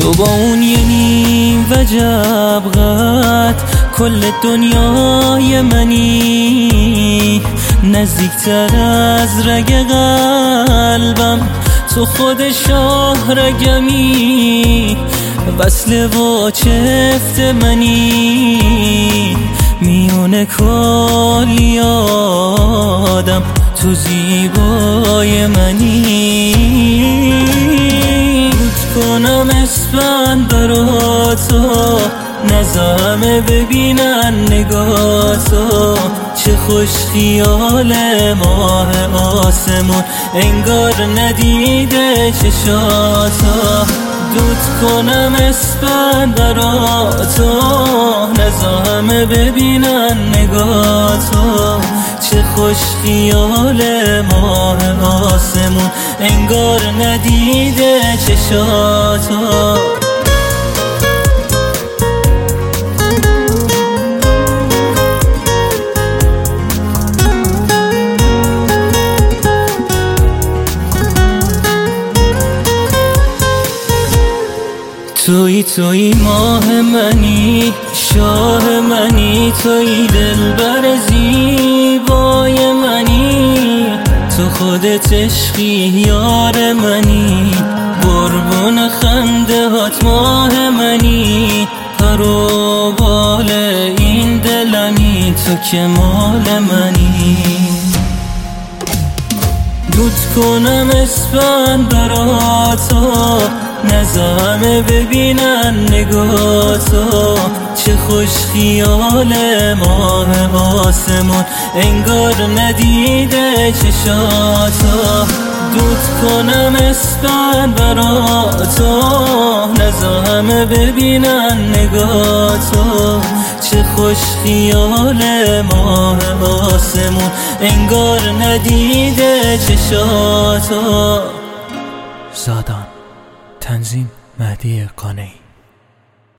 تو با اون یه نیم وجب قد کل دنیای منی، نزدیکتر از رگ قلبم تو خود شاه رگمی، وصل و چفت منی، میونه کلی آدم تو زیبای منی. رود کنم اسفند براتو، نظامه ببینن نگاتو، چه خوش خیال ماه آسمون انگار ندیده چشاتو. دود کنم اسفند براتو، نظامه ببینن نگاتو، چه خوش خیال ماه آسمون انگار ندیده چشاتو. توی ماه منی، شاه منی، توی دلبر زیبای منی، تو خودت عشقی یار منی، قربون خنده هات ماه منی، پر و بال این دلمی تو که مال منی. دود کنم اسفند براتو، نظامه ببینن نگاتو، چه خوش خیال ماه آسمون انگار ندیده چشاتو. دود کنم اسفند براتو، نظامه ببینن نگاتو، چه خوش خیال ماه آسمون انگار ندیده چشاتو. زادان، تنظیم مهدی قانعی.